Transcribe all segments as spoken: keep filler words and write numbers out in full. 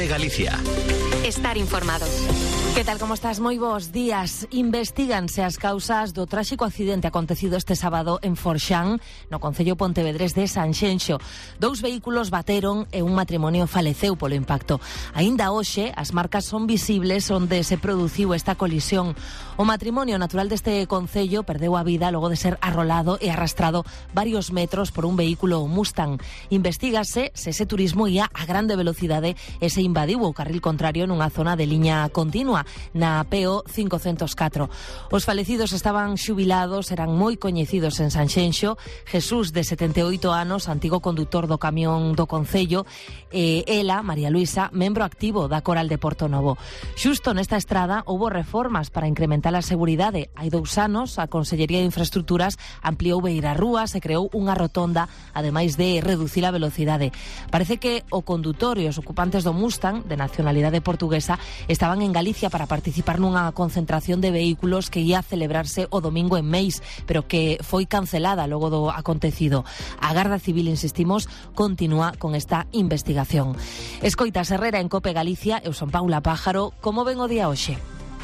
Galicia. Estar informado. Que tal, como estás? Moi bons días. Investíganse as causas do tráxico accidente acontecido este sábado en Forxán, no concello pontevedrés de Sanxenxo. Dous vehículos bateron e un matrimonio faleceu polo impacto. Aínda hoxe, as marcas son visibles onde se produciu esta colisión. O matrimonio natural deste concello perdeu a vida logo de ser arrolado e arrastrado varios metros por un vehículo Mustang. Investígase se ese turismo ia a grande velocidade e se invadiu o carril contrario nunha zona de liña continua, na P O quinhentos e catro. Os falecidos estaban xubilados, eran moi coñecidos en Sanxenxo. Jesús, de setenta e oito anos, antigo condutor do camión do concello, e ela, María Luisa, membro activo da Coral de Portonovo. Xusto nesta estrada houbo reformas para incrementar a seguridade. Hai dous anos, a Consellería de Infraestructuras ampliou beirarrúas e creou unha rotonda, ademais de reducir a velocidade. Parece que o condutor e os ocupantes do Mustang, de nacionalidade portuguesa, estaban en Galicia para participar nunha concentración de vehículos que ia celebrarse o domingo en Meis, pero que foi cancelada logo do acontecido. A Garda Civil, insistimos, continúa con esta investigación. Escoitas Herrera en Cope Galicia, eu son Paula Pájaro. Como ven o día hoxe?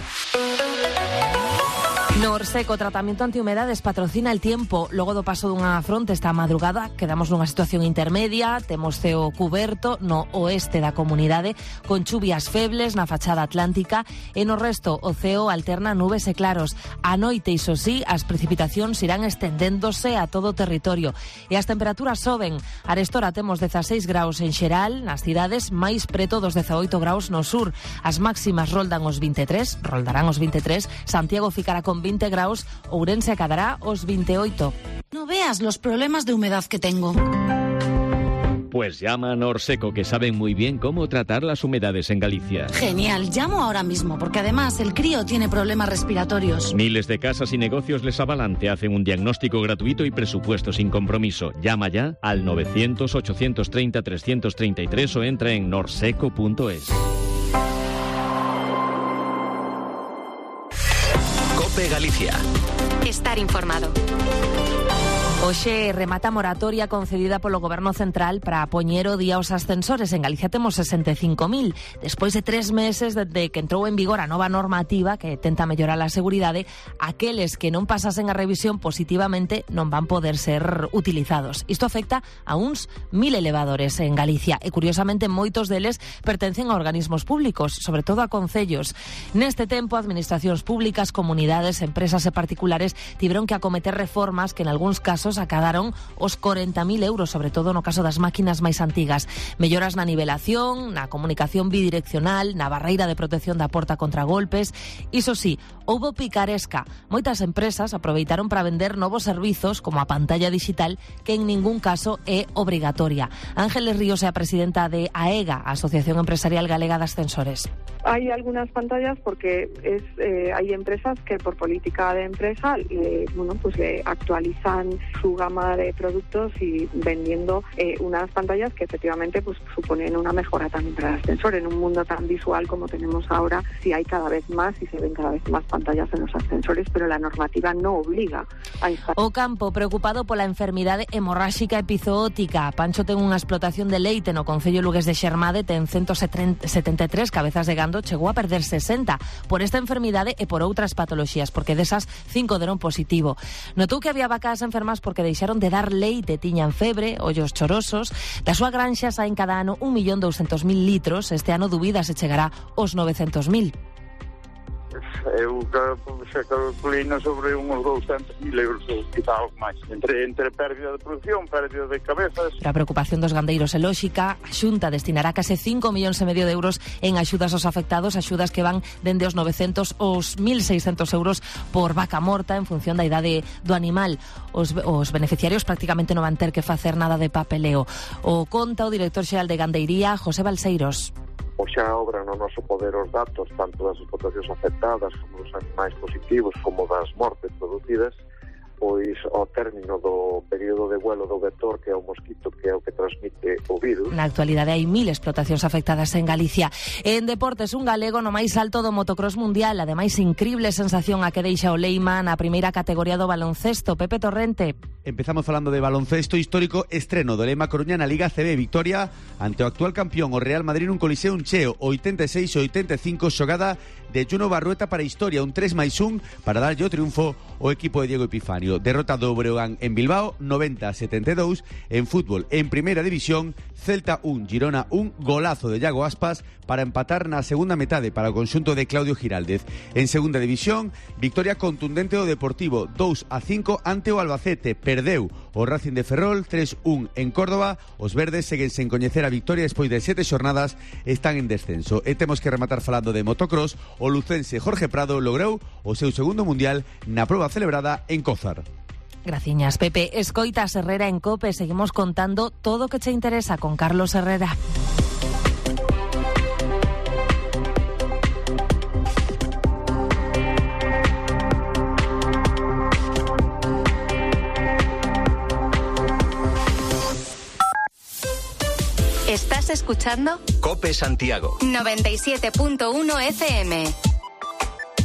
Norseco, tratamento antihumedades, patrocina el tiempo. Logo do paso dunha fronte esta madrugada quedamos nunha situación intermedia. Temos ceo cuberto no oeste da comunidade, con chuvias febles na fachada atlántica, e no resto o ceo alterna nubes e claros. A noite, iso sí, as precipitacións irán estendéndose a todo o territorio e as temperaturas soben. Arestora temos dezaseis graus en xeral nas cidades, máis preto dos dezaoito graus no sur. As máximas roldan os vinte e tres, roldarán os vinte e tres. Santiago ficará con veinte graus, Ourense acadará os veintiocho. No veas los problemas de humedad que tengo. Pues llama a Norseco, que saben muy bien cómo tratar las humedades en Galicia. Genial, llamo ahora mismo, porque además el crío tiene problemas respiratorios. Miles de casas y negocios les avalan, te hacen un diagnóstico gratuito y presupuesto sin compromiso. Llama ya al novecientos, ochocientos treinta, trescientos treinta y tres o entra en norseco punto es. Cope Galicia. Estar informado. Hoxe remata a moratoria concedida polo Goberno Central para poñer o día aos ascensores. En Galicia temos sesenta e cinco mil. Despois de tres meses desde que entrou en vigor a nova normativa que tenta mellorar a seguridade, aqueles que non pasasen a revisión positivamente non van poder ser utilizados. Isto afecta a uns mil elevadores en Galicia e, curiosamente, moitos deles pertencen a organismos públicos, sobre todo a concellos. Neste tempo, administracións públicas, comunidades, empresas e particulares tiveron que acometer reformas que en algúns casos acadaron os corenta mil euros, sobre todo no caso das máquinas máis antigas. Melloras na nivelación, na comunicación bidireccional, na barreira de protección da porta contra golpes. Iso sí, houbo picaresca. Moitas empresas aproveitaron para vender novos servizos, como a pantalla digital, que en ningún caso é obrigatoria. Ángeles Ríos é a presidenta de AEGA, a Asociación Empresarial Galega de Ascensores. Hay algunas pantallas porque es eh, hay empresas que por política de empresa eh, bueno pues le actualizan su gama de productos y vendiendo eh, unas pantallas que efectivamente pues suponen una mejora también para el ascensor. En un mundo tan visual como tenemos ahora, sí hay cada vez más y se ven cada vez más pantallas en los ascensores, pero la normativa no obliga a instalar. O campo preocupado pola enfermidade hemorráxica epizootica. Pancho ten unha explotación de leite no concello Lugués de Xermade, ten ciento setenta e tres cabezas de gando, chegou a perder sesenta por esta enfermidade e por outras patoloxías, porque desas cinco deron positivo. Notou que había vacas enfermas porque deixaron de dar leite, tiñan febre, ollos chorosos. Da súa granxa saen cada ano un millón douscentos mil litros. Este ano dubida se chegará aos novecentos mil. Eu xa calculino sobre uns douscentos mil euros ou quizá algo máis. Entre, entre pérdida de produción, pérdida de cabezas. A preocupación dos gandeiros é lóxica. A Xunta destinará case cinco millóns e medio de euros en axudas aos afectados, axudas que van dende os novecentos aos mil seiscentos euros por vaca morta en función da idade do animal. Os, os beneficiarios prácticamente non van ter que facer nada de papeleo. O conta o director xeral de Gandeiría, José Balseiros. O xa obran no noso poder os datos tanto das explotacións afectadas como dos animais positivos como das mortes producidas, pois ao término do período de vuelo do vector, que é o mosquito que é o que transmite o virus. Na actualidade hai mil explotacións afectadas en Galicia. En deportes, un galego no máis alto do motocross mundial, ademais incrible sensación a que deixa o Leima na primeira categoría do baloncesto. Pepe Torrente. Empezamos falando de baloncesto histórico estreno do Lema Coruña na Liga C B, victoria ante o actual campeón o Real Madrid nun Coliseo un cheo oitenta e seis a oitenta e cinco, xogada de Juno Barrueta para a historia, un tres máis un para darlle o triunfo ao equipo de Diego Epifanio. Derrota do Breogán en Bilbao noventa a setenta e dous. En fútbol, en primeira división, Celta un, Girona un, golazo de Iago Aspas para empatar na segunda metade para o conxunto de Claudio Giraldez. En segunda división, victoria contundente do Deportivo dous a cinco ante o Albacete. Perdeu o Racing de Ferrol tres un en Córdoba. Os verdes seguen sen coñecer a victoria despois de sete xornadas, están en descenso. E temos que rematar falando de motocross. O lucense Jorge Prado logrou o seu segundo mundial na proba celebrada en Cózar. Graciñas, Pepe. Escoitas Herrera en COPE. Seguimos contando todo o que che interesa con Carlos Herrera. ¿Estás escuchando? COPE Santiago noventa y siete punto uno F M.